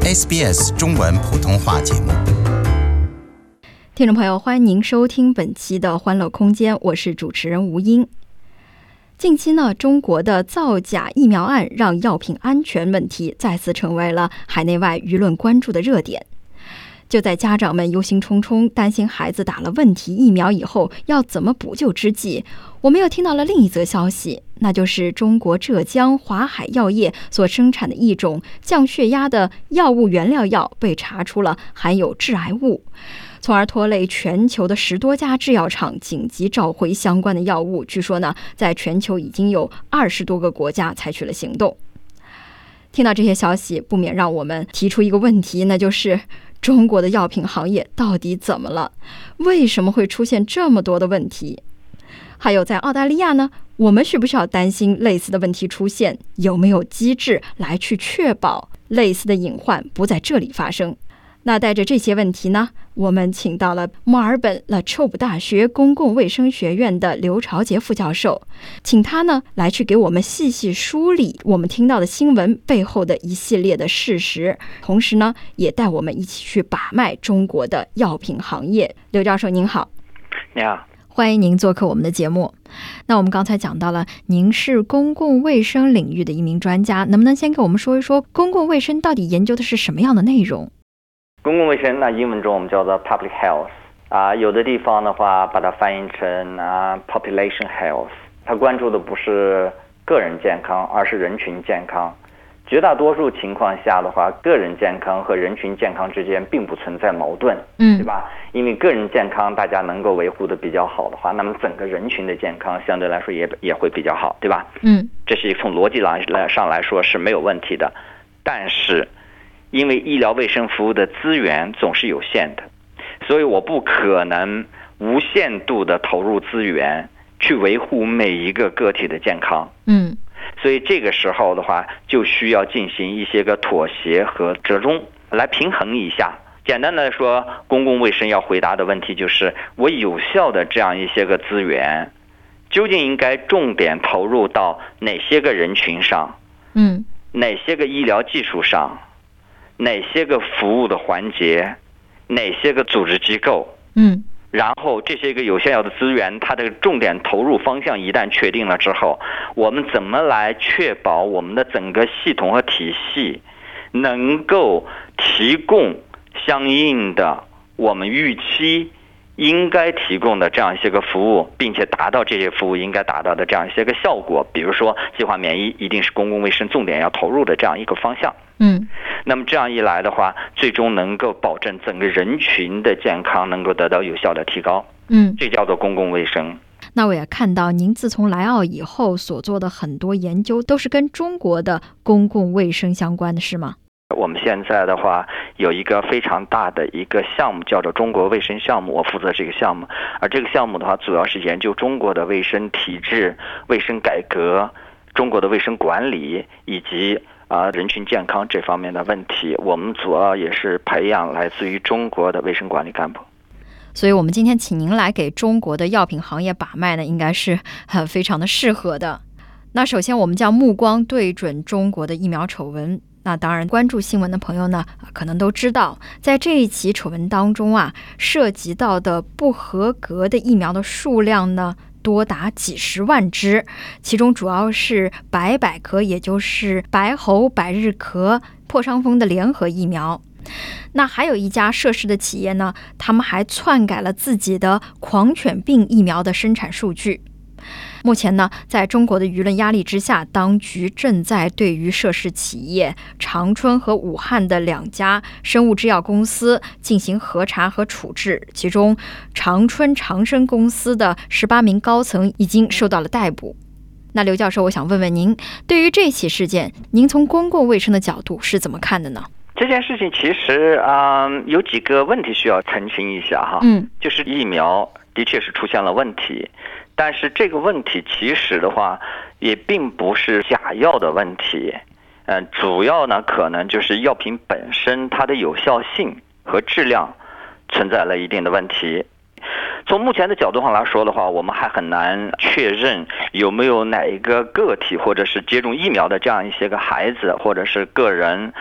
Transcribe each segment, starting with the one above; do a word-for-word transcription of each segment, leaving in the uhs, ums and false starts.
S B S 中文普通话节目。 听众朋友，欢迎您收听本期的欢乐空间，我是主持人吴英。近期呢，中国的造假疫苗案让药品安全问题再次成为了海内外舆论关注的热点。就在家长们忧心忡忡，担心孩子打了问题疫苗以后要怎么补救之际，我们又听到了另一则消息，那就是中国浙江华海药业所生产的一种降血压的药物原料药被查出了含有致癌物，从而拖累全球的十多家制药厂紧急召回相关的药物。据说呢，在全球已经有二十多个国家采取了行动。听到这些消息，不免让我们提出一个问题，那就是中国的药品行业到底怎么了？为什么会出现这么多的问题？还有在澳大利亚呢，我们需不需要担心类似的问题出现？有没有机制来去确保类似的隐患不在这里发生？那带着这些问题呢，我们请到了墨尔本 La Trobe 大学公共卫生学院的刘朝杰副教授，请他呢来去给我们细细梳理我们听到的新闻背后的一系列的事实，同时呢也带我们一起去把脉中国的药品行业。刘教授您好。 你好， 欢迎您做客我们的节目。那我们刚才讲到了您是公共卫生领域的一名专家，能不能先给我们说一说公共卫生到底研究的是什么样的内容？ 公共卫生那英文中我们叫做 public health 啊，有的地方的话把它翻译成啊 population health， 它关注的不是个人健康，而是人群健康。绝大多数情况下的话，个人健康和人群健康之间并不存在矛盾，嗯，对吧？因为个人健康大家能够维护的比较好的话，那么整个人群的健康相对来说也也会比较好，对吧？嗯，这是从逻辑来上来说是没有问题的。但是因为医疗卫生服务的资源总是有限的，所以我不可能无限度的投入资源去维护每一个个体的健康。嗯，所以这个时候的话，就需要进行一些个妥协和折中，来平衡一下。简单的说，公共卫生要回答的问题就是，我有效的这样一些个资源，究竟应该重点投入到哪些个人群上？嗯，哪些个医疗技术上？哪些个服务的环节，哪些个组织机构，嗯，然后这些个有效的资源，它的重点投入方向一旦确定了之后，我们怎么来确保我们的整个系统和体系能够提供相应的我们预期应该提供的这样一些个服务，并且达到这些服务应该达到的这样一些个效果。比如说计划免疫一定是公共卫生重点要投入的这样一个方向。嗯，那么这样一来的话，最终能够保证整个人群的健康能够得到有效的提高。嗯，这叫做公共卫生。 那我也看到您自从来澳以后所做的很多研究都是跟中国的公共卫生相关的，是吗？ 我们现在的话有一个非常大的一个项目叫做中国卫生项目，我负责这个项目。而这个项目的话主要是研究中国的卫生体制、卫生改革、中国的卫生管理以及啊人群健康这方面的问题。我们主要也是培养来自于中国的卫生管理干部。 所以我们今天请您来给中国的药品行业把脉呢，应该是很非常的适合的。那首先我们将目光对准中国的疫苗丑闻。那当然关注新闻的朋友呢可能都知道，在这一起丑闻当中啊，涉及到的不合格的疫苗的数量呢多达几十万支，其中主要是白百壳，也就是白喉、百日咳、破伤风的联合疫苗。那还有一家涉事的企业呢，他们还篡改了自己的狂犬病疫苗的生产数据。目前呢，在中国的舆论压力之下，当局正在对于涉事企业长春和武汉的两家生物制药公司进行核查和处置，其中长春长生公司的十八名高层已经受到了逮捕。那刘教授，我想问问您，对于这起事件，您从公共卫生的角度是怎么看的呢？ 这件事情其实啊、呃，有几个问题需要澄清一下哈。嗯，就是疫苗的确是出现了问题，但是这个问题其实的话也并不是假药的问题，嗯、呃，主要呢可能就是药品本身它的有效性和质量存在了一定的问题。从目前的角度上来说的话，我们还很难确认有没有哪一个个体或者是接种疫苗的这样一些个孩子或者是个人出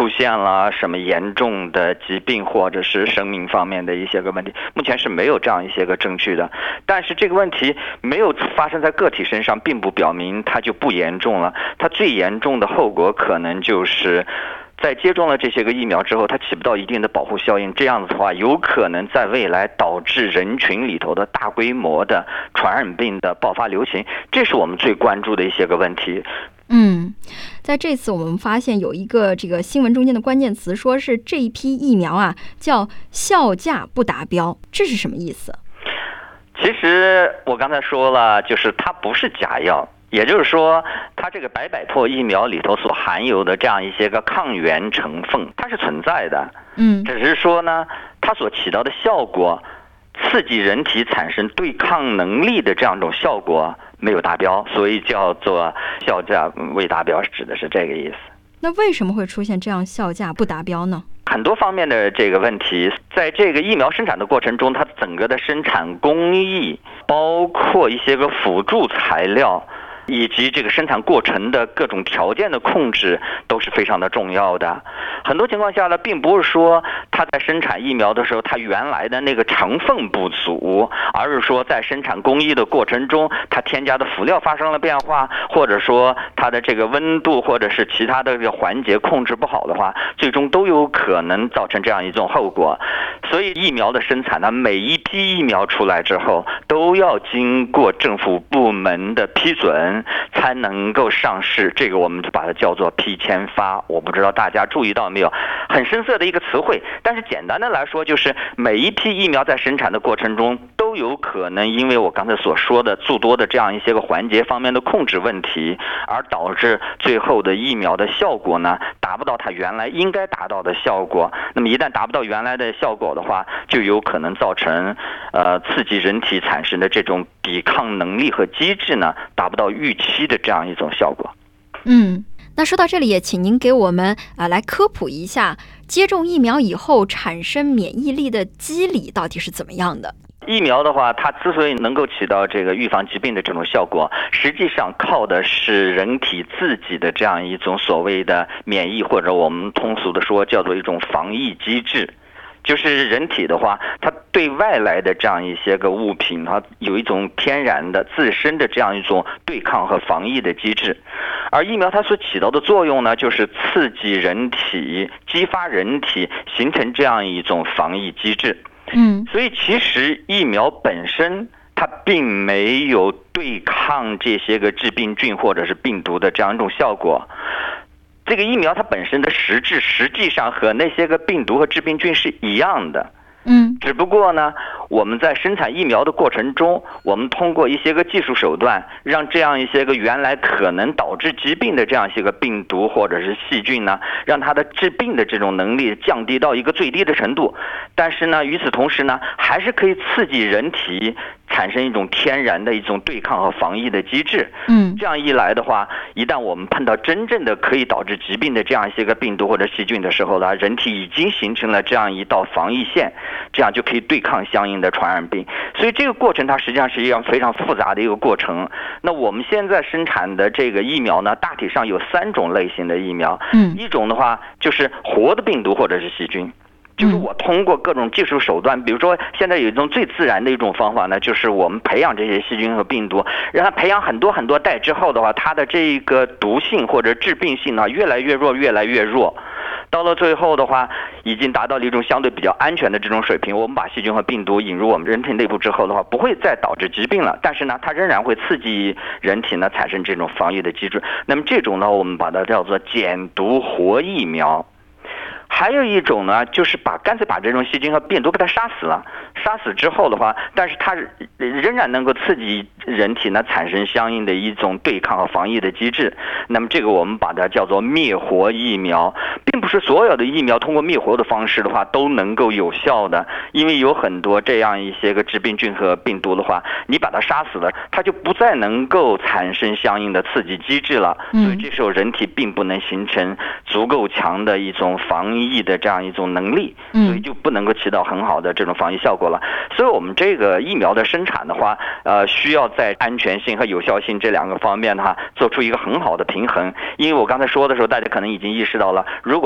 出现了什么严重的疾病或者是生命方面的一些个问题，目前是没有这样一些个证据的。但是这个问题没有发生在个体身上，并不表明它就不严重了。它最严重的后果可能就是在接种了这些个疫苗之后，它起不到一定的保护效应，这样子的话有可能在未来导致人群里头的大规模的传染病的爆发流行，这是我们最关注的一些个问题。 嗯，在这次我们发现有一个这个新闻中间的关键词，说是这一批疫苗啊叫效价不达标，这是什么意思？ 其实我刚才说了，就是它不是假药，也就是说它这个百百拓疫苗里头所含有的这样一些个抗原成分它是存在的， 嗯， 只是说呢它所起到的效果，刺激人体产生对抗能力的这样一种效果没有达标，所以叫做效价未达标，指的是这个意思。 那为什么会出现这样效价不达标呢？ 很多方面的这个问题，在这个疫苗生产的过程中，它整个的生产工艺，包括一些个辅助材料，以及这个生产过程的各种条件的控制都是非常的重要的。很多情况下呢，并不是说它在生产疫苗的时候它原来的那个成分不足，而是说在生产工艺的过程中它添加的辅料发生了变化，或者说它的这个温度或者是其他的这个环节控制不好的话，最终都有可能造成这样一种后果。所以疫苗的生产呢，每一批疫苗出来之后都要经过政府部门的批准才能够上市，这个我们就把它叫做批签发。我不知道大家注意到没有，很深色的一个词汇，但是简单的来说，就是每一批疫苗在生产的过程中都有可能因为我刚才所说的诸多的这样一些个环节方面的控制问题，而导致最后的疫苗的效果呢达不到它原来应该达到的效果。那么一旦达不到原来的效果的话，就有可能造成呃刺激人体产生的这种抵抗能力和机制呢达不到预期的这样一种效果。 嗯，那说到这里，也请您给我们啊、呃、来科普一下，接种疫苗以后产生免疫力的机理到底是怎么样的？ 疫苗的话，它之所以能够起到这个预防疾病的这种效果，实际上靠的是人体自己的这样一种所谓的免疫，或者我们通俗的说叫做一种防疫机制。就是人体的话，它对外来的这样一些个物品，它有一种天然的自身的这样一种对抗和防疫的机制。而疫苗它所起到的作用呢，就是刺激人体，激发人体形成这样一种防疫机制。 嗯， 所以其实疫苗本身它并没有对抗这些个致病菌或者是病毒的这样一种效果。这个疫苗它本身的实质实际上和那些个病毒和致病菌是一样的， 嗯， 只不过呢，我们在生产疫苗的过程中，我们通过一些个技术手段，让这样一些个原来可能导致疾病的这样一些个病毒或者是细菌呢，让它的治病的这种能力降低到一个最低的程度。但是呢，与此同时呢，还是可以刺激人体产生一种天然的一种对抗和防疫的机制。 嗯， 这样一来的话，一旦我们碰到真正的可以导致疾病的这样一些个病毒或者细菌的时候呢，人体已经形成了这样一道防疫线，这样就可以对抗相应的传染病。所以这个过程它实际上是一样非常复杂的一个过程。那我们现在生产的这个疫苗呢，大体上有三种类型的疫苗。 嗯， 一种的话就是活的病毒或者是细菌。就是我通过各种技术手段，比如说现在有一种最自然的一种方法呢，就是我们培养这些细菌和病毒，让它培养很多很多代之后的话，它的这个毒性或者致病性呢越来越弱，越来越弱。到了最后的话，已经达到了一种相对比较安全的这种水平。我们把细菌和病毒引入我们人体内部之后的话，不会再导致疾病了，但是呢，它仍然会刺激人体呢产生这种防御的机制。那么这种呢，我们把它叫做减毒活疫苗。还有一种呢，就是把干脆把这种细菌和病毒给它杀死了，杀死之后的话，但是它仍然能够刺激人体呢产生相应的一种对抗和防疫的机制。那么这个我们把它叫做灭活疫苗，并不是所有的疫苗通过灭活的方式的话都能够有效的，因为有很多这样一些个致病菌和病毒的话，你把它杀死了，它就不再能够产生相应的刺激机制了，所以这时候人体并不能形成足够强的一种防疫疫的这样一种能力，所以就不能够起到很好的这种防疫效果了。所以我们这个疫苗的生产的话，呃，需要在安全性和有效性这两个方面的话，做出一个很好的平衡。因为我刚才说的时候，大家可能已经意识到了，如果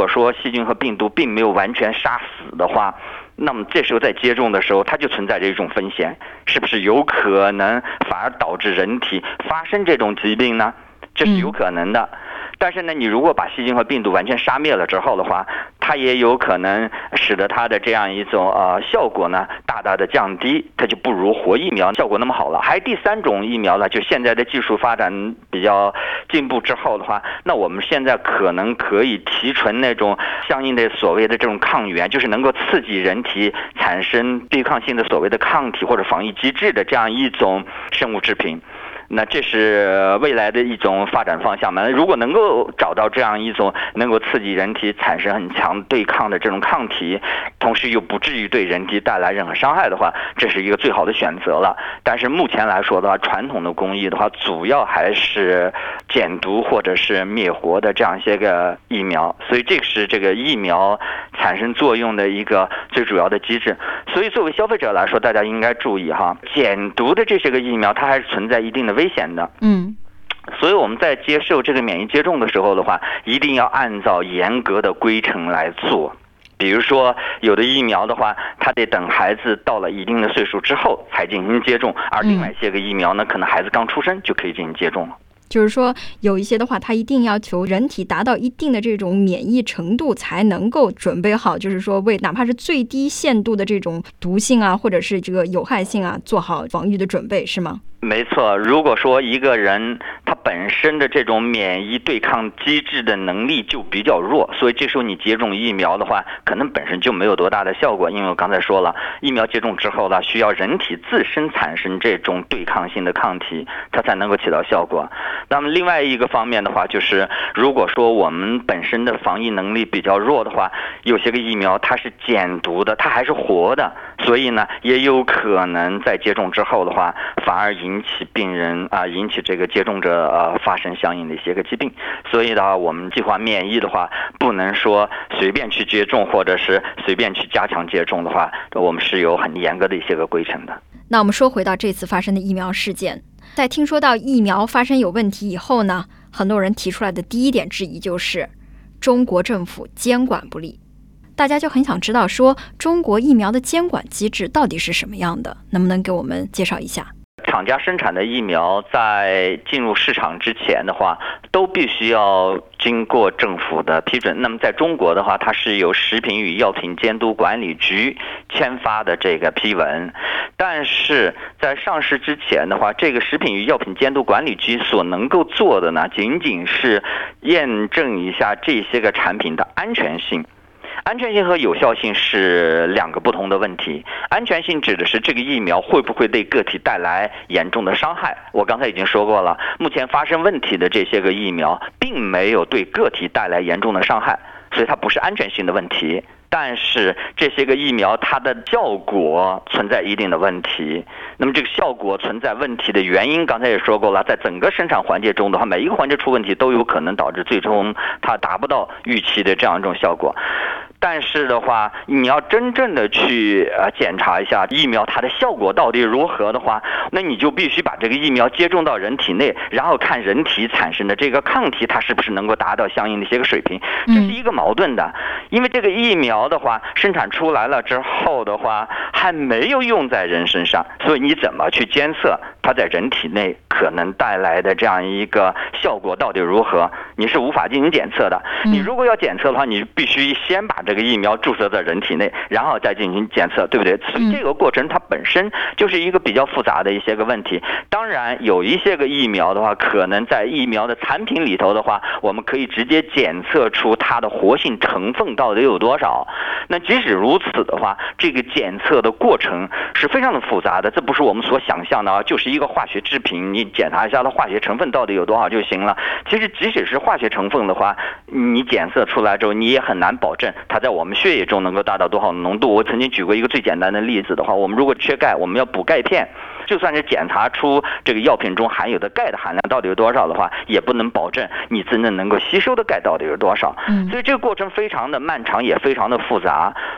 果说细菌和病毒并没有完全杀死的话，那么这时候在接种的时候，它就存在着一种风险，是不是有可能反而导致人体发生这种疾病呢？这是有可能的。嗯，但是呢，你如果把细菌和病毒完全杀灭了之后的话，它也有可能使得它的这样一种呃效果呢大大的降低，它就不如活疫苗效果那么好了。还有第三种疫苗呢，就现在的技术发展比较进步之后的话，那我们现在可能可以提纯那种相应的所谓的这种抗原，就是能够刺激人体产生对抗性的所谓的抗体或者防御机制的这样一种生物制品。那这是未来的一种发展方向嘛？如果能够找到这样一种能够刺激人体产生很强对抗的这种抗体，同时又不至于对人体带来任何伤害的话，这是一个最好的选择了。但是目前来说的话，传统的工艺的话，主要还是减毒或者是灭活的这样一些个疫苗，所以这个是这个疫苗产生作用的一个最主要的机制。所以作为消费者来说，大家应该注意哈，减毒的这些个疫苗，它还是存在一定的危险的。 嗯， 所以我们在接受这个免疫接种的时候的话，一定要按照严格的规程来做。比如说有的疫苗的话，它得等孩子到了一定的岁数之后才进行接种，而另外一些个疫苗呢，可能孩子刚出生就可以进行接种了。 就是说有一些的话，它一定要求人体达到一定的这种免疫程度才能够准备好，就是说为哪怕是最低限度的这种毒性啊，或者是这个有害性啊，做好防御的准备，是吗？ 没错，如果说一个人他本身的这种免疫对抗机制的能力就比较弱，所以这时候你接种疫苗的话，可能本身就没有多大的效果。因为我刚才说了，疫苗接种之后呢，需要人体自身产生这种对抗性的抗体，它才能够起到效果。那么另外一个方面的话，就是如果说我们本身的防疫能力比较弱的话，有些个疫苗它是减毒的，它还是活的，所以呢，也有可能在接种之后的话，反而引起病人啊，引起这个接种者呃发生相应的一些个疾病。所以的话，我们计划免疫的话，不能说随便去接种，或者是随便去加强接种的话，我们是有很严格的一些个规程的。 那我们说回到这次发生的疫苗事件，在听说到疫苗发生有问题以后呢，很多人提出来的第一点质疑就是中国政府监管不力。大家就很想知道说中国疫苗的监管机制到底是什么样的，能不能给我们介绍一下？ 厂家生产的疫苗在进入市场之前的话，都必须要经过政府的批准。那么在中国的话，它是由食品与药品监督管理局签发的这个批文。但是在上市之前的话，这个食品与药品监督管理局所能够做的呢，仅仅是验证一下这些个产品的安全性。安全性和有效性是两个不同的问题。安全性指的是这个疫苗会不会对个体带来严重的伤害。我刚才已经说过了，目前发生问题的这些个疫苗并没有对个体带来严重的伤害，所以它不是安全性的问题。但是这些个疫苗它的效果存在一定的问题。那么这个效果存在问题的原因刚才也说过了，在整个生产环节中的话，每一个环节出问题都有可能导致最终它达不到预期的这样一种效果。但是的话，你要真正的去呃检查一下疫苗它的效果到底如何的话，那你就必须把这个疫苗接种到人体内，然后看人体产生的这个抗体它是不是能够达到相应的一些个水平。这是一个矛盾的，因为这个疫苗的话生产出来了之后的话还没有用在人身上，所以你怎么去监测它在人体内可能带来的这样一个效果到底如何，你是无法进行检测的。你如果要检测的话，你必须先把这个疫苗注射在人体内，然后再进行检测，对不对？所以这个过程它本身就是一个比较复杂的一些个问题。当然有一些个疫苗的话，可能在疫苗的产品里头的话，我们可以直接检测出它的活性成分到底有多少。那即使如此的话，这个检测的过程是非常的复杂的，这不是我们所想象的啊，就是一个化学制品，你检查一下它化学成分到底有多少就行了。其实即使是化学成分的话，你检测出来之后，你也很难保证它在我们血液中能够达到多少浓度。我曾经举过一个最简单的例子的话，我们如果缺钙，我们要补钙片，就算是检查出这个药品中含有的钙的含量到底有多少的话，也不能保证你真正能够吸收的钙到底有多少。所以这个过程非常的漫长，也非常的复杂。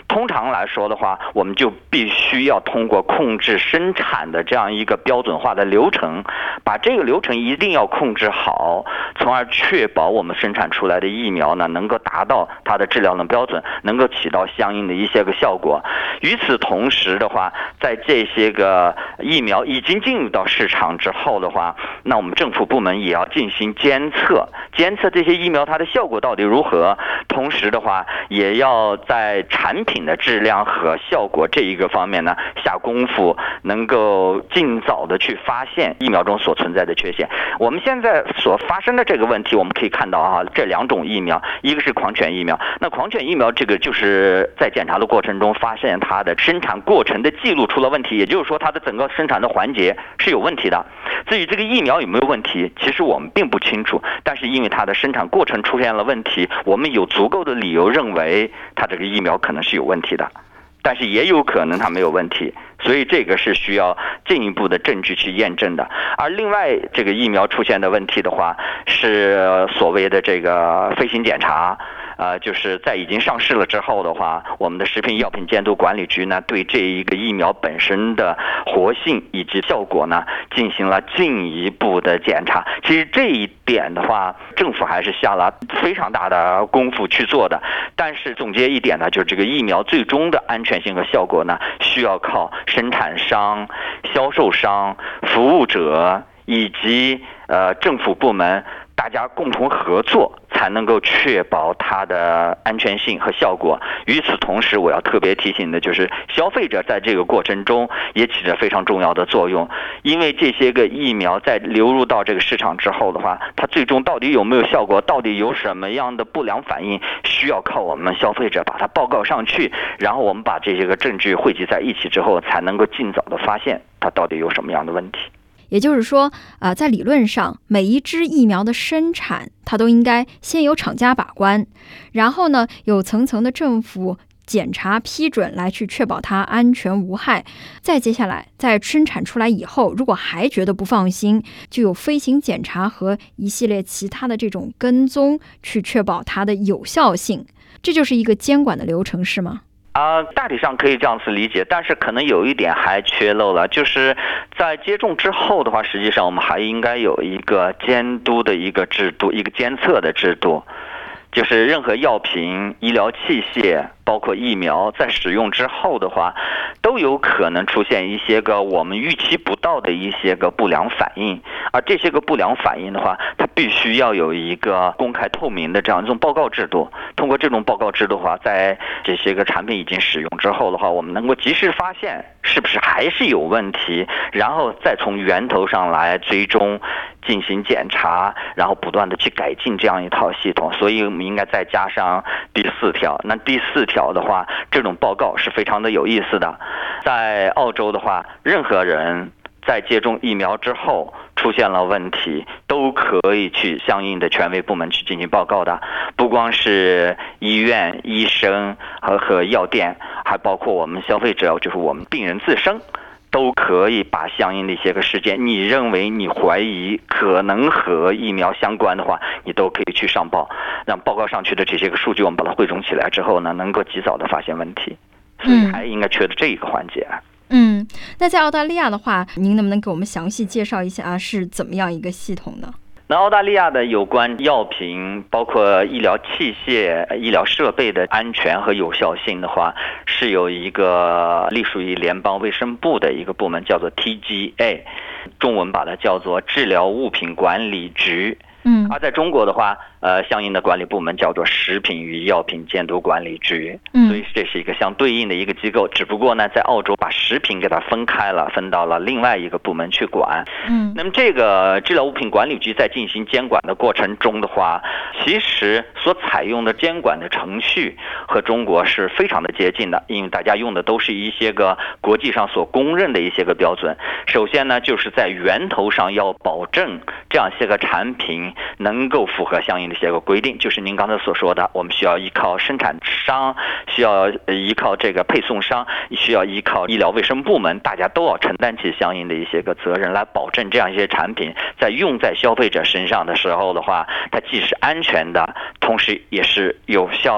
通常来说的话，我们就必须要通过控制生产的这样一个标准化的流程，把这个流程一定要控制好，从而确保我们生产出来的疫苗呢能够达到它的质量的标准，能够起到相应的一些个效果。与此同时的话，在这些个疫苗已经进入到市场之后的话，那我们政府部门也要进行监测，监测这些疫苗它的效果到底如何，同时的话也要在产品的质量和效果这一个方面呢下功夫，能够尽早的去发现疫苗中所存在的缺陷。我们现在所发生的这个问题，我们可以看到啊，这两种疫苗，一个是狂犬疫苗，那狂犬疫苗这个就是在检查的过程中发现它的生产过程的记录出了问题，也就是说它的整个生产的环节是有问题的。至于这个疫苗有没有问题，其实我们并不清楚，但是因为它的生产过程出现了问题，我们有足够的理由认为它这个疫苗可能是有问题的，但是也有可能它没有问题，所以这个是需要进一步的证据去验证的。而另外这个疫苗出现的问题的话，是所谓的这个飞行检查，呃，就是在已经上市了之后的话，我们的食品药品监督管理局呢，对这一个疫苗本身的活性以及效果呢，进行了进一步的检查。其实这一点的话，政府还是下了非常大的功夫去做的。但是总结一点呢，就是这个疫苗最终的安全性和效果呢，需要靠生产商、销售商、服务者以及呃政府部门大家共同合作，才能够确保它的安全性和效果。与此同时，我要特别提醒的就是消费者在这个过程中也起着非常重要的作用，因为这些个疫苗在流入到这个市场之后的话，它最终到底有没有效果，到底有什么样的不良反应，需要靠我们消费者把它报告上去，然后我们把这些个证据汇集在一起之后，才能够尽早的发现它到底有什么样的问题。 也就是说，呃，在理论上，每一支疫苗的生产，它都应该先由厂家把关，然后呢，有层层的政府检查批准来去确保它安全无害。再接下来，在生产出来以后，如果还觉得不放心，就有飞行检查和一系列其他的这种跟踪，去确保它的有效性。这就是一个监管的流程，是吗？ 啊、呃，大体上可以这样子理解，但是可能有一点还缺漏了，就是在接种之后的话，实际上我们还应该有一个监督的一个制度，一个监测的制度，就是任何药品、医疗器械，包括疫苗，在使用之后的话，都有可能出现一些个我们预期不到的一些个不良反应，而这些个不良反应的话，它必须要有一个公开透明的这样一种报告制度。通过这种报告制度的话，在这些个产品已经使用之后的话，我们能够及时发现是不是还是有问题，然后再从源头上来追踪、进行检查，然后不断的去改进这样一套系统。所以我们应该再加上第四条。那第四条的话，这种报告是非常的有意思的。在澳洲的话，任何人在接种疫苗之后出现了问题，都可以去相应的权威部门去进行报告的，不光是医院、医生和和药店，还包括我们消费者，就是我们病人自身，都可以把相应的一些个事件，你认为你怀疑可能和疫苗相关的话，你都可以去上报，让报告上去的这些个数据我们把它汇总起来之后呢，能够及早的发现问题。所以还应该缺的这一个环节。 嗯，那在澳大利亚的话，您能不能给我们详细介绍一下是怎么样一个系统呢？ 那澳大利亚的有关药品，包括医疗器械、医疗设备的安全和有效性的话，是有一个隶属于联邦卫生部的一个部门，叫做 T G A， 中文把它叫做治疗物品管理局。 嗯， 而在中国的话，呃，相应的管理部门叫做食品与药品监督管理局， 嗯， 所以这是一个相对应的一个机构，只不过呢，在澳洲把食品给它分开了，分到了另外一个部门去管。 嗯， 那么这个治疗物品管理局在进行监管的过程中的话，其实所采用的监管的程序和中国是非常的接近的，因为大家用的都是一些个国际上所公认的一些个标准。首先呢，就是在源头上要保证这样一些个产品能够符合相应的一些个规定，就是您刚才所说的，我们需要依靠生产商，需要依靠这个配送商，需要依靠医疗卫生部门，大家都要承担起相应的一些个责任，来保证这样一些产品在用在消费者身上的时候的话，它既是安全的，同时也是有效的，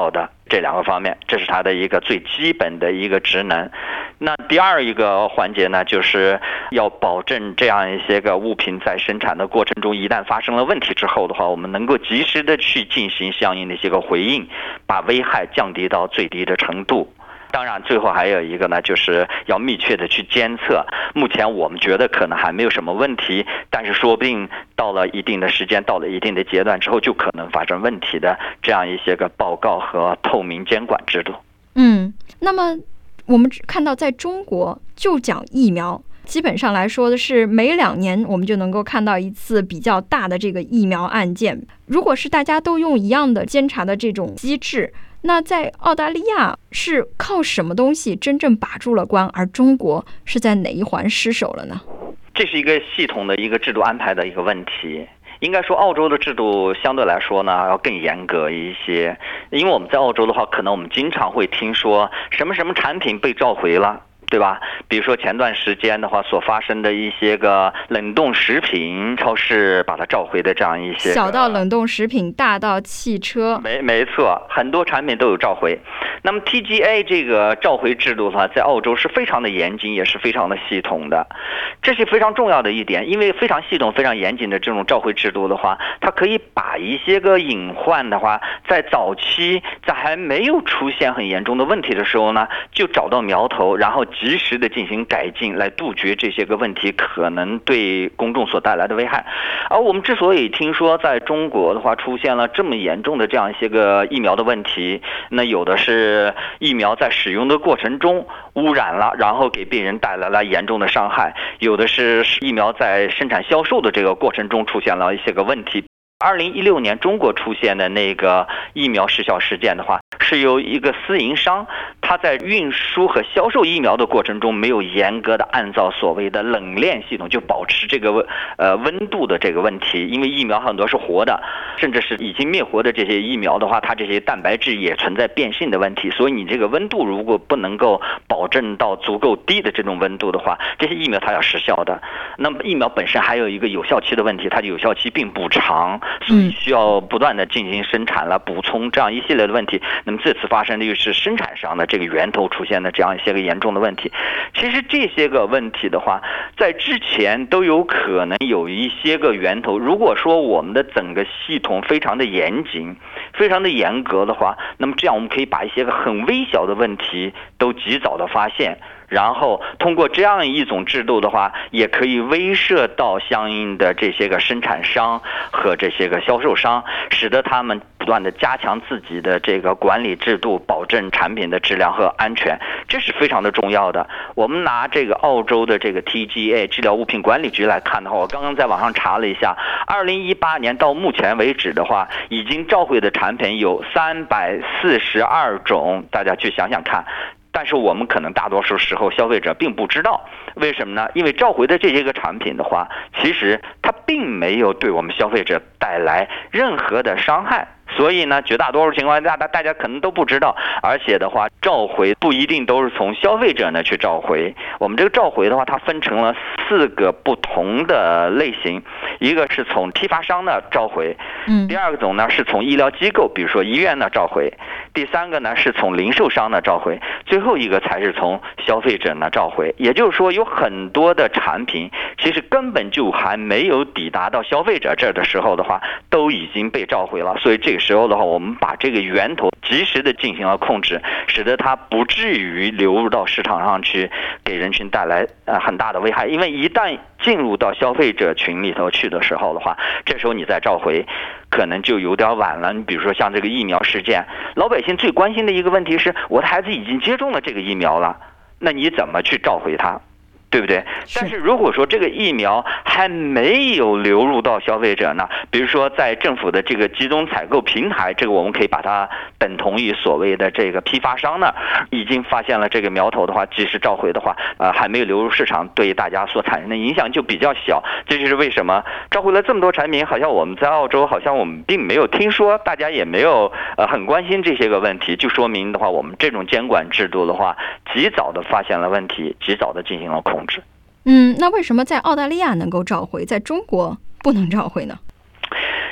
这两个方面，这是它的一个最基本的一个职能。那第二一个环节呢，就是要保证这样一些个物品在生产的过程中，一旦发生了问题之后的话，我们能够及时的去进行相应的一些个回应，把危害降低到最低的程度。当然最后还有一个呢，就是要密切的去监测。目前我们觉得可能还没有什么问题，但是说不定到了一定的时间，到了一定的阶段之后，就可能发生问题的这样一些个报告和透明监管制度。 嗯，那么我们看到在中国就讲疫苗，基本上来说的是每两年我们就能够看到一次比较大的这个疫苗案件。如果是大家都用一样的监察的这种机制，那在澳大利亚是靠什么东西真正把住了关，而中国是在哪一环失手了呢？ 这是一个系统的一个制度安排的一个问题。应该说澳洲的制度相对来说呢要更严格一些，因为我们在澳洲的话，可能我们经常会听说什么什么产品被召回了，对吧？比如说前段时间的话所发生的一些个冷冻食品超市把它召回的这样一些， 小到冷冻食品，大到汽车， 没没错，很多产品都有召回。那么 T G A 这个召回制度的话，在澳洲是非常的严谨，也是非常的系统的，这是非常重要的一点。因为非常系统、非常严谨的这种召回制度的话，它可以把一些个隐患的话，在早期在还没有出现很严重的问题的时候呢，就找到苗头，然后及时的进行改进，来杜绝这些个问题可能对公众所带来的危害。而我们之所以听说在中国的话出现了这么严重的这样一些个疫苗的问题，那有的是疫苗在使用的过程中污染了，然后给病人带来了严重的伤害，有的是疫苗在生产销售的这个过程中出现了一些个问题。二零一六年中国出现的那个疫苗失效事件的话，是由一个私营商，他在运输和销售疫苗的过程中没有严格的按照所谓的冷链系统，就保持这个呃温度的这个问题。因为疫苗很多是活的，甚至是已经灭活的这些疫苗的话，它这些蛋白质也存在变性的问题，所以你这个温度如果不能够保证到足够低的这种温度的话，这些疫苗它要失效的。那么疫苗本身还有一个有效期的问题，它的有效期并不长，所以需要不断的进行生产了补充这样一系列的问题。那么这次发生的就是生产上的这个源头出现的这样一些个严重的问题。其实这些个问题的话，在之前都有可能有一些个源头。如果说我们的整个系统非常的严谨，非常的严格的话，那么这样我们可以把一些个很微小的问题都及早的发现，然后通过这样一种制度的话，也可以威慑到相应的这些个生产商和这些个销售商，使得他们不断的加强自己的这个管理制度，保证产品的质量和安全，这是非常的重要的。我们拿这个澳洲的这个 T G A 治疗物品管理局来看的话，我刚刚在网上查了一下，二零一八年到目前为止的话，已经召回的产品有三百四十二种，大家去想想看。但是我们可能大多数时候消费者并不知道，为什么呢？因为召回的这些个产品的话，其实它并没有对我们消费者带来任何的伤害，所以呢，绝大多数情况下大大家可能都不知道。而且的话，召回不一定都是从消费者呢去召回。我们这个召回的话，它分成了四个不同的类型，一个是从批发商呢召回， 嗯， 第二个种呢是从医疗机构，比如说医院呢召回，第三个呢是从零售商呢召回，最后一个才是从消费者呢召回。也就是说，有很多的产品其实根本就还没有抵达到消费者这儿的时候的话，都已经被召回了。所以这个时候的话，我们把这个源头及时的进行了控制，使得它不至于流入到市场上去，给人群带来呃很大的危害。因为一旦进入到消费者群里头去的时候的话，这时候你再召回可能就有点晚了。你比如说像这个疫苗事件，老百姓最关心的一个问题是，我的孩子已经接种了这个疫苗了，那你怎么去召回它，对不对？但是如果说这个疫苗还没有流入到消费者呢，比如说在政府的这个集中采购平台，这个我们可以把它等同于所谓的这个批发商呢，已经发现了这个苗头的话，及时召回的话，呃，还没有流入市场，对大家所产生的影响就比较小。这就是为什么召回了这么多产品，好像我们在澳洲好像我们并没有听说，大家也没有呃很关心这些个问题，就说明的话，我们这种监管制度的话，及早的发现了问题，及早的进行了控制。 嗯，那为什么在澳大利亚能够召回，在中国不能召回呢？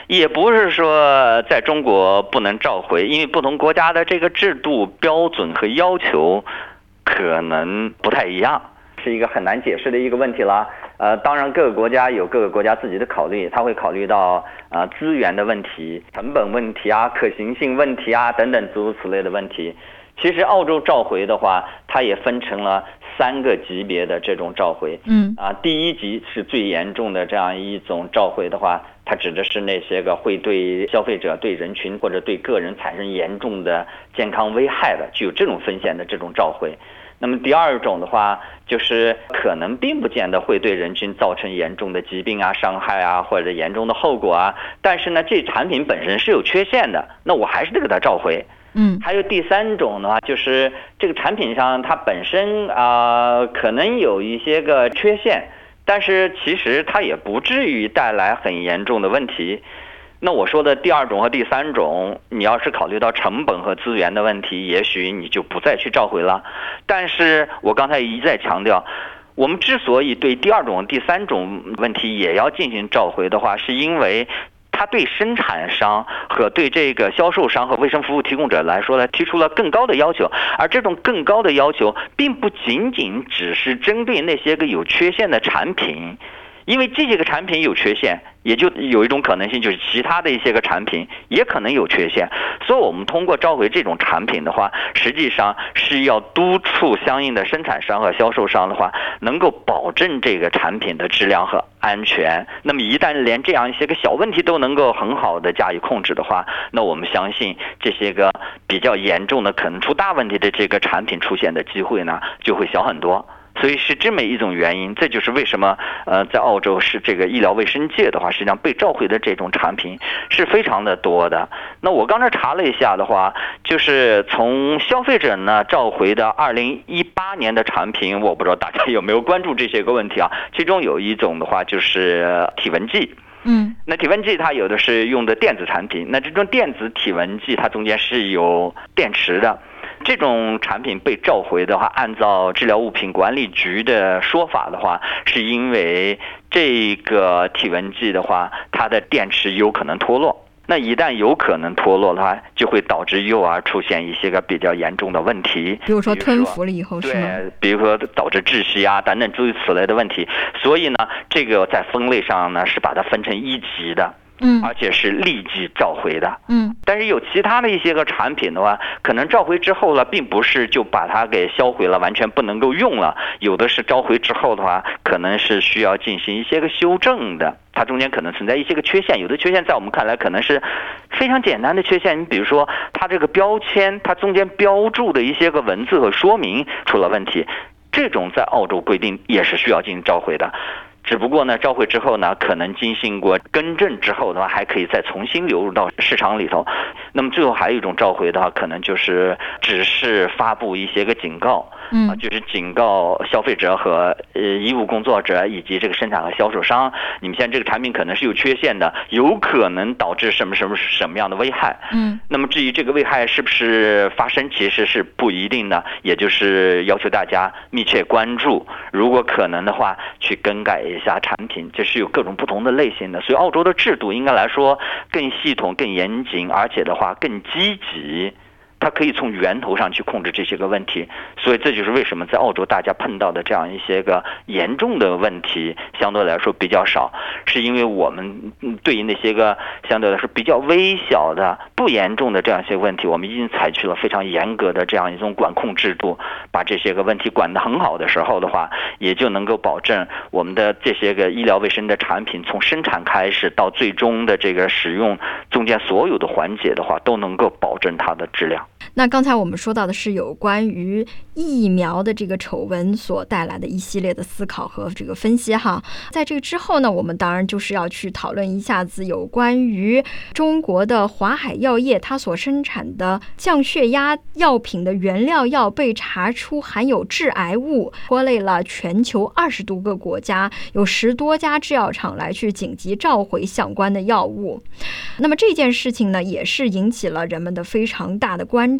也不是说在中国不能召回，因为不同国家的这个制度标准和要求可能不太一样，是一个很难解释的一个问题了。呃，当然各个国家有各个国家自己的考虑，他会考虑到呃资源的问题、成本问题啊、可行性问题啊等等诸如此类的问题。其实澳洲召回的话，它也分成了三个级别的这种召回。 嗯啊，第一级是最严重的这样一种召回的话，它指的是那些个会对消费者、对人群或者对个人产生严重的健康危害的，具有这种风险的这种召回。那么第二种的话，就是可能并不见得会对人群造成严重的疾病啊、伤害啊，或者严重的后果啊，但是呢，这产品本身是有缺陷的，那我还是得给它召回。 嗯， 还有第三种的话，就是这个产品上它本身啊、呃、可能有一些个缺陷，但是其实它也不至于带来很严重的问题。那我说的第二种和第三种，你要是考虑到成本和资源的问题，也许你就不再去召回了。但是我刚才一再强调，我们之所以对第二种、第三种问题也要进行召回的话，是因为它对生产商和对这个销售商和卫生服务提供者来说呢，提出了更高的要求，而这种更高的要求并不仅仅只是针对那些个有缺陷的产品。因为这些个产品有缺陷，也就有一种可能性，就是其他的一些个产品也可能有缺陷。所以我们通过召回这种产品的话，实际上是要督促相应的生产商和销售商的话，能够保证这个产品的质量和安全。那么一旦连这样一些个小问题都能够很好的加以控制的话，那我们相信这些个比较严重的可能出大问题的这个产品出现的机会呢，就会小很多。所以是这么一种原因，这就是为什么呃，在澳洲是这个医疗卫生界的话，实际上被召回的这种产品是非常的多的。那我刚才查了一下的话，就是从消费者呢召回的二零一八年的产品，我不知道大家有没有关注这些个问题啊？其中有一种的话就是体温计。 嗯， 那体温计它有的是用的电子产品，那这种电子体温计它中间是有电池的。这种产品被召回的话，按照治疗物品管理局的说法的话，是因为这个体温计的话，它的电池有可能脱落。那一旦有可能脱落的话，就会导致幼儿出现一些个比较严重的问题， 比如说吞服了以后是吗？ 对，比如说导致窒息啊等等诸如此类的问题。所以呢，这个在分类上呢是把它分成一级的。 嗯， 而且是立即召回的。 嗯， 但是有其他的一些个产品的话，可能召回之后呢，并不是就把它给销毁了，完全不能够用了。有的是召回之后的话，可能是需要进行一些个修正的，它中间可能存在一些个缺陷。有的缺陷在我们看来可能是非常简单的缺陷，你比如说它这个标签，它中间标注的一些个文字和说明出了问题，这种在澳洲规定也是需要进行召回的。只不过呢，召回之后呢，可能经行过更正之后的话，还可以再重新流入到市场里头。那么最后还有一种召回的话，可能就是只是发布一些个警告， 嗯， 啊，就是警告消费者和呃医务工作者以及这个生产和销售商，你们现在这个产品可能是有缺陷的，有可能导致什么什么什么样的危害。 嗯， 那么至于这个危害是不是发生，其实是不一定的，也就是要求大家密切关注，如果可能的话，去更改一下产品，这是有各种不同的类型的。所以澳洲的制度应该来说更系统、更严谨，而且的话更积极。它可以从源头上去控制这些个问题，所以这就是为什么在澳洲大家碰到的这样一些个严重的问题相对来说比较少，是因为我们对于那些个相对来说比较微小的不严重的这样一些问题，我们已经采取了非常严格的这样一种管控制度，把这些个问题管得很好的时候的话，也就能够保证我们的这些个医疗卫生的产品从生产开始到最终的这个使用中间所有的环节的话，都能够保证它的质量。 那刚才我们说到的是有关于疫苗的这个丑闻所带来的一系列的思考和这个分析哈。在这个之后呢，我们当然就是要去讨论一下子有关于中国的华海药业它所生产的降血压药品的原料药被查出含有致癌物，拖累了全球二十多个国家，有十多家制药厂来去紧急召回相关的药物。那么这件事情呢，也是引起了人们的非常大的关注。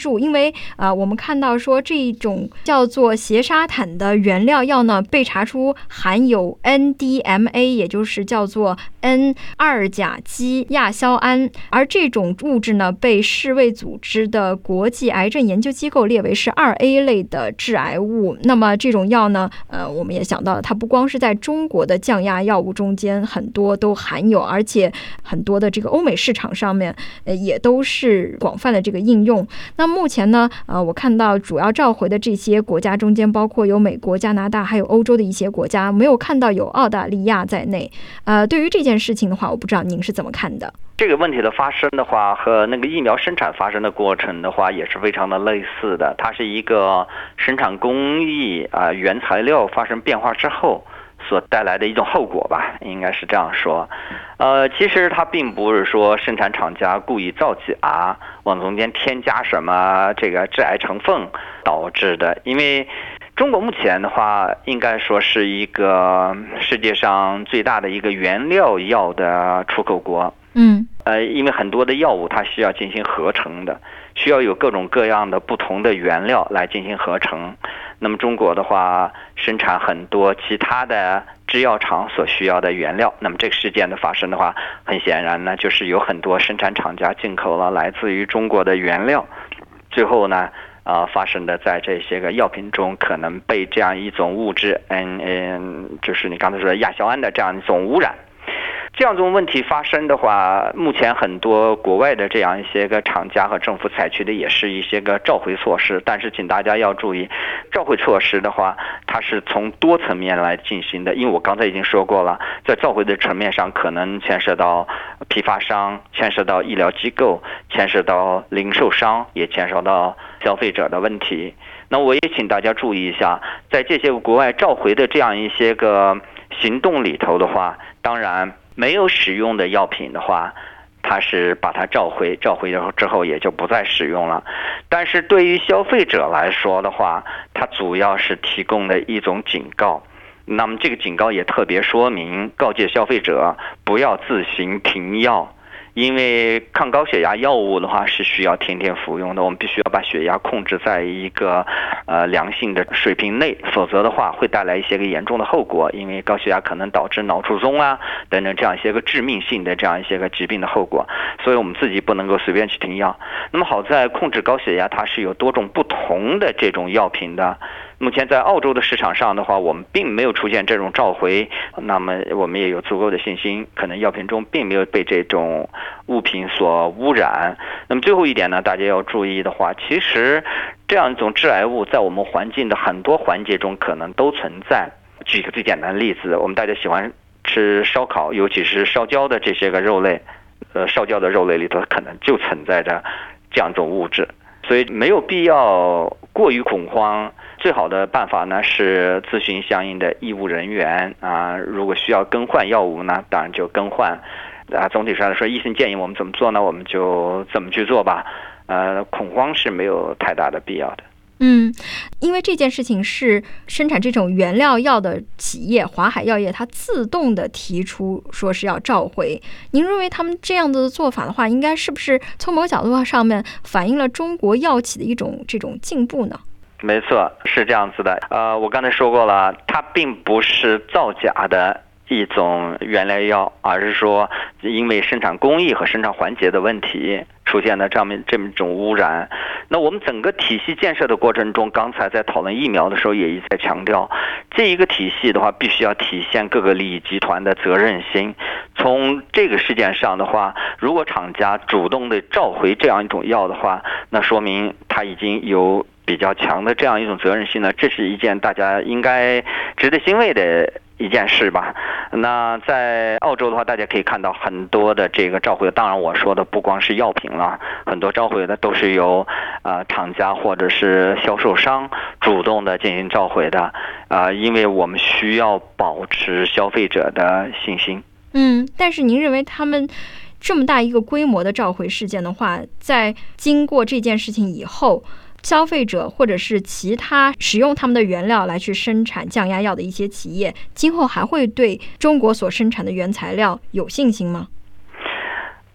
注，因为啊、呃，我们看到说这种叫做斜沙坦的原料药呢，被查出含有 N D M A， 也就是叫做 N 二甲基亚硝胺，而这种物质呢，被世卫组织的国际癌症研究机构列为是二 A 类的致癌物。那么这种药呢，呃，我们也想到了，它不光是在中国的降压药物中间很多都含有，而且很多的这个欧美市场上面，呃，也都是广泛的这个应用。那目前呢，呃，我看到主要召回的这些国家中间，包括有美国、加拿大，还有欧洲的一些国家，没有看到有澳大利亚在内。呃，对于这件事情的话，我不知道您是怎么看的？ 这个问题的发生的话，和那个疫苗生产发生的过程的话，也是非常的类似的。它是一个生产工艺啊、呃，原材料发生变化之后所带来的一种后果吧，应该是这样说。呃，其实它并不是说生产厂家故意造假，往中间添加什么这个致癌成分导致的，因为中国目前的话，应该说是一个世界上最大的一个原料药的出口国。 嗯， 呃，因为很多的药物它需要进行合成的，需要有各种各样的不同的原料来进行合成。那么中国的话，生产很多其他的制药厂所需要的原料。那么这个事件的发生的话，很显然呢，就是有很多生产厂家进口了来自于中国的原料，最后呢，呃，发生的在这些个药品中可能被这样一种物质，嗯嗯，就是你刚才说的亚硝胺的这样一种污染。这样一种问题发生的话，目前很多国外的这样一些个厂家和政府采取的也是一些个召回措施，但是请大家要注意，召回措施的话，它是从多层面来进行的。因为我刚才已经说过了，在召回的层面上，可能牵涉到批发商，牵涉到医疗机构，牵涉到零售商，也牵涉到消费者的问题。那我也请大家注意一下，在这些国外召回的这样一些个行动里头的话，当然没有使用的药品的话，它是把它召回，召回之后也就不再使用了。但是对于消费者来说的话，它主要是提供的一种警告。那么这个警告也特别说明，告诫消费者不要自行停药。因为抗高血压药物的话是需要天天服用的，我们必须要把血压控制在一个呃良性的水平内，否则的话会带来一些个严重的后果。因为高血压可能导致脑卒中啊等等这样一些个致命性的这样一些个疾病的后果，所以我们自己不能够随便去停药。那么好在控制高血压它是有多种不同的这种药品的。目前在澳洲的市场上的话，我们并没有出现这种召回，那么我们也有足够的信心，可能药品中并没有被这种物品所污染。那么最后一点呢，大家要注意的话，其实这样一种致癌物在我们环境的很多环节中可能都存在。举一个最简单的例子，我们大家喜欢吃烧烤，尤其是烧焦的这些个肉类，呃，烧焦的肉类里头可能就存在着这样一种物质，所以没有必要过于恐慌。最好的办法呢是咨询相应的医务人员啊，如果需要更换药物呢，当然就更换啊。总体上来说，医生建议我们怎么做呢，我们就怎么去做吧。呃，恐慌是没有太大的必要的。 嗯，因为这件事情是生产这种原料药的企业华海药业，它自动的提出说是要召回。您认为他们这样的做法的话，应该是不是从某角度上面反映了中国药企的一种这种进步呢？ 没错，是这样子的。呃，我刚才说过了，它并不是造假的一种原料药，而是说因为生产工艺和生产环节的问题出现了这样这么一种污染。那我们整个体系建设的过程中，刚才在讨论疫苗的时候也一再强调，这一个体系的话必须要体现各个利益集团的责任心。从这个事件上的话，如果厂家主动的召回这样一种药的话，那说明它已经有比较强的这样一种责任心呢，这是一件大家应该值得欣慰的一件事吧。那在澳洲的话，大家可以看到很多的这个召回，当然我说的不光是药品了，很多召回的都是由呃厂家或者是销售商主动的进行召回的啊、呃，因为我们需要保持消费者的信心。 嗯，但是您认为他们这么大一个规模的召回事件的话，在经过这件事情以后，消费者或者是其他使用他们的原料来去生产降压药的一些企业，今后还会对中国所生产的原材料有信心吗？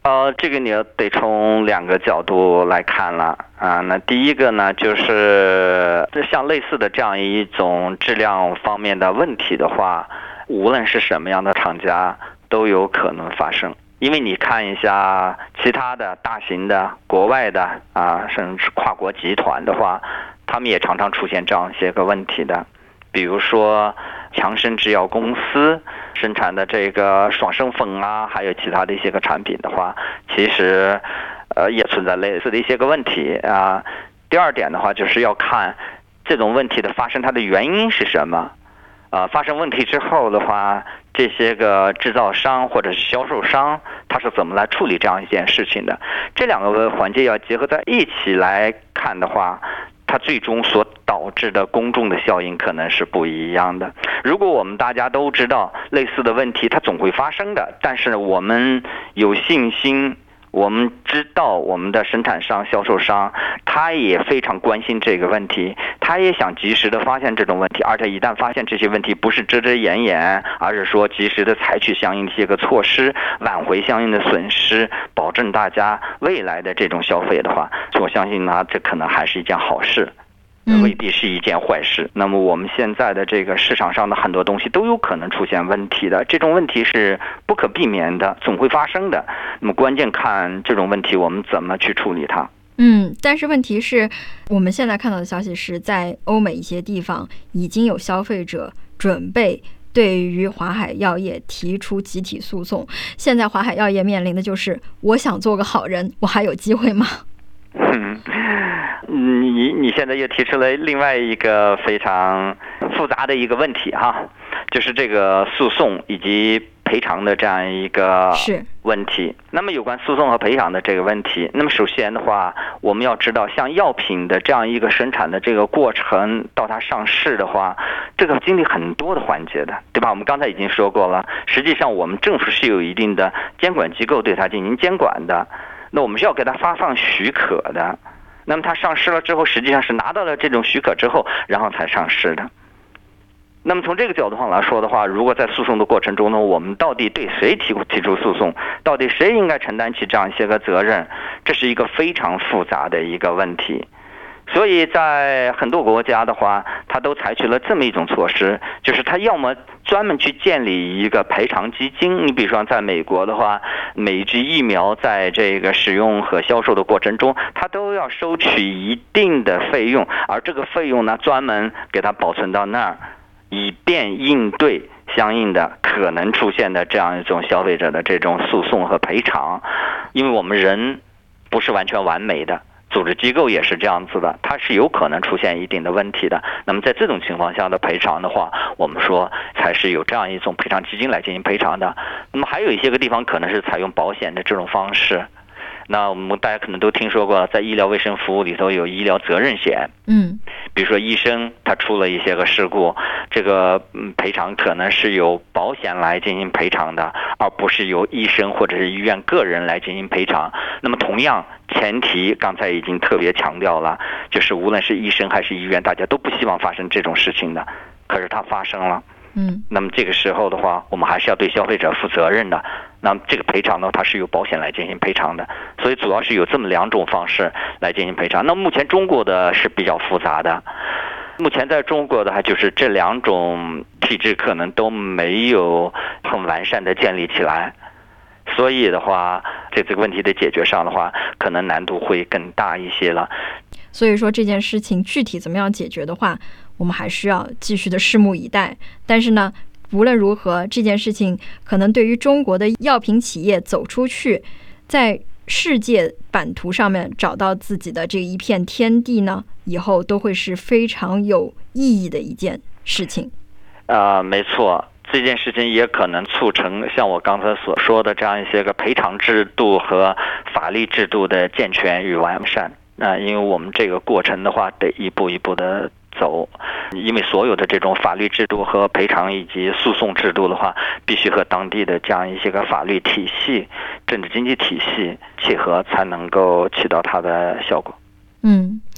呃，这个你要得从两个角度来看了啊。那第一个呢，就是像类似的这样一种质量方面的问题的话，无论是什么样的厂家都有可能发生。因为你看一下其他的大型的国外的啊，甚至跨国集团的话，他们也常常出现这样一些个问题的。比如说强生制药公司生产的这个爽生粉啊，还有其他的一些个产品的话，其实呃也存在类似的一些个问题啊。第二点的话，就是要看这种问题的发生它的原因是什么。呃，发生问题之后的话，这些个制造商或者是销售商，他是怎么来处理这样一件事情的？这两个环节要结合在一起来看的话，它最终所导致的公众的效应可能是不一样的。如果我们大家都知道类似的问题它总会发生的，但是我们有信心，我们知道我们的生产商、销售商，他也非常关心这个问题，他也想及时的发现这种问题，而且一旦发现这些问题，不是遮遮掩掩，而是说及时的采取相应的一些个措施，挽回相应的损失，保证大家未来的这种消费的话，我相信呢，这可能还是一件好事。未必是一件坏事。那么我们现在的这个市场上的很多东西都有可能出现问题的，这种问题是不可避免的，总会发生的。那么关键看这种问题我们怎么去处理它。 嗯，但是问题是我们现在看到的消息是在欧美一些地方已经有消费者准备对于华海药业提出集体诉讼。现在华海药业面临的就是我想做个好人，我还有机会吗？ 嗯，你你现在又提出了另外一个非常复杂的一个问题哈，就是这个诉讼以及赔偿的这样一个问题。那么有关诉讼和赔偿的这个问题，那么首先的话，我们要知道，像药品的这样一个生产的这个过程到它上市的话，这个经历很多的环节的，对吧？我们刚才已经说过了，实际上我们政府是有一定的监管机构对它进行监管的。那我们是要给它发放许可的，那么它上市了之后，实际上是拿到了这种许可之后，然后才上市的。那么从这个角度上来说的话，如果在诉讼的过程中呢，我们到底对谁提提出诉讼，到底谁应该承担起这样一些个责任，这是一个非常复杂的一个问题。所以在很多国家的话，它都采取了这么一种措施，就是它要么专门去建立一个赔偿基金。你比如说在美国的话，每一支疫苗在这个使用和销售的过程中，它都要收取一定的费用，而这个费用呢，专门给它保存到那儿，以便应对相应的可能出现的这样一种消费者的这种诉讼和赔偿。因为我们人不是完全完美的，组织机构也是这样子的，它是有可能出现一定的问题的。那么在这种情况下的赔偿的话，我们说才是有这样一种赔偿基金来进行赔偿的。那么还有一些个地方可能是采用保险的这种方式。那我们大家可能都听说过，在医疗卫生服务里头有医疗责任险。 嗯， 比如说医生他出了一些个事故，这个赔偿可能是由保险来进行赔偿的，而不是由医生或者是医院个人来进行赔偿。那么同样前提刚才已经特别强调了，就是无论是医生还是医院，大家都不希望发生这种事情的，可是它发生了。 嗯， 那么这个时候的话，我们还是要对消费者负责任的。那么这个赔偿呢，它是由保险来进行赔偿的，所以主要是有这么两种方式来进行赔偿。那目前中国的是比较复杂的，目前在中国的话，就是这两种体制可能都没有很完善的建立起来，所以的话，在这个问题的解决上的话，可能难度会更大一些了。 所以说这件事情具体怎么样解决的话，我们还是要继续的拭目以待。但是呢，无论如何，这件事情可能对于中国的药品企业走出去，在世界版图上面找到自己的这一片天地呢，以后都会是非常有意义的一件事情。 呃，没错，这件事情也可能促成像我刚才所说的这样一些个赔偿制度和法律制度的健全与完善。那、呃、因为我们这个过程的话，得一步一步的走，因为所有的这种法律制度和赔偿以及诉讼制度的话，必须和当地的这样一些个法律体系、政治经济体系契合，才能够起到它的效果。 嗯，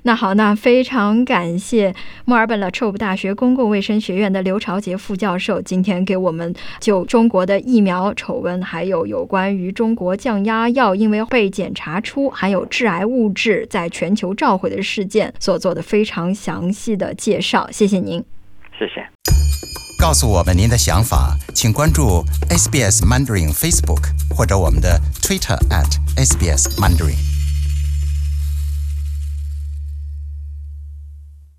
那好，那非常感谢墨尔本 La Trobe 大学公共卫生学院的刘朝杰副教授，今天给我们就中国的疫苗丑闻，还有有关于中国降压药因为被检查出含有致癌物质在全球召回的事件所做的非常详细的介绍，谢谢您。 谢谢。 告诉我们您的想法，请关注 S B S Mandarin Facebook 或者我们的 Twitter at S B S Mandarin。